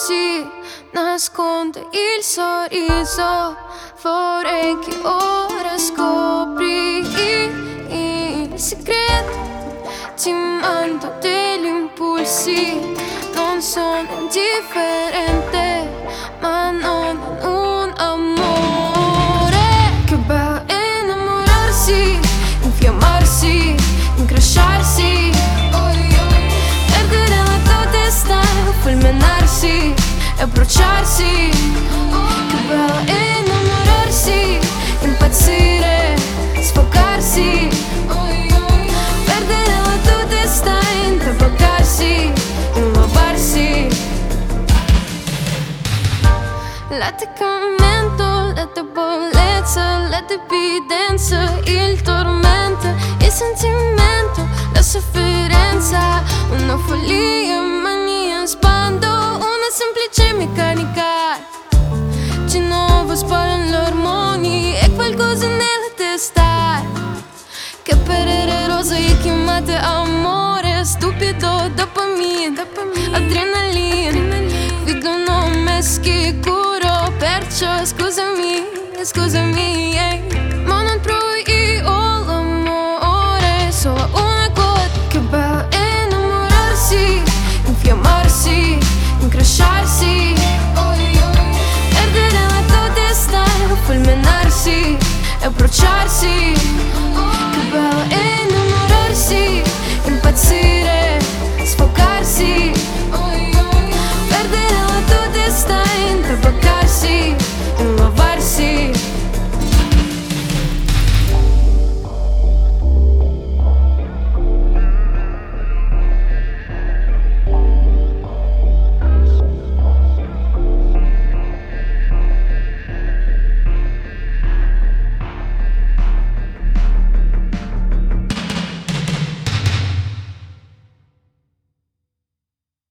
si nasconde il sorriso. Vorrei che ora scopri il segreto. Ti mando degli impulsi, non sono indifferente, ma non è un amore. Che bello innamorarsi, infiammarsi, incrociarsi, perdere la tua testa, fulminarsi e bruciarsi. Che bello innamorarsi, impazzire, sfogarsi, perdere la tua testa, intabaccarsi, innubarsi. L'attaccamento, la debolezza, la dipendenza, il tormento, il sentimento, la sofferenza, una follia, mania, sbando, una semplice meccanica. Di nuovo sparano gli ormoni e qualcosa nella testa che per rosa e chiamate amore. Stupido, dopamina, adrenalina, vedono me sicuro, perciò scusami, ma non trovo io l'amore, solo una cosa. Che bello innamorarsi, infiammarsi, incrociarsi, perdere la tua testa, fulminarsi e bruciarsi.